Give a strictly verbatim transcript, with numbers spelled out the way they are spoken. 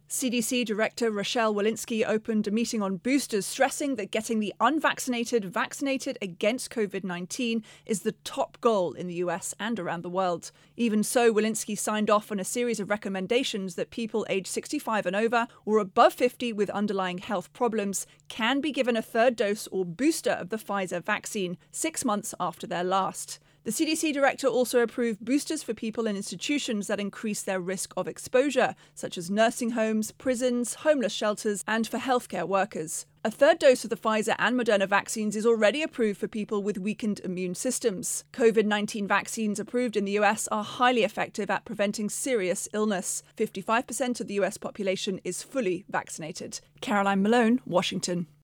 C D C Director Rochelle Walensky opened a meeting on boosters, stressing that getting the unvaccinated vaccinated against COVID nineteen is the top goal in the U S and around the world. Even so, Walensky signed off on a series of recommendations that people aged sixty-five and over or above fifty with underlying health problems can be given a third dose or booster of the Pfizer vaccine six months after their last. The C D C director also approved boosters for people in institutions that increase their risk of exposure, such as nursing homes, prisons, homeless shelters, and for healthcare workers. A third dose of the Pfizer and Moderna vaccines is already approved for people with weakened immune systems. COVID nineteen vaccines approved in the U S are highly effective at preventing serious illness. fifty-five percent of the U S population is fully vaccinated. Caroline Malone, Washington.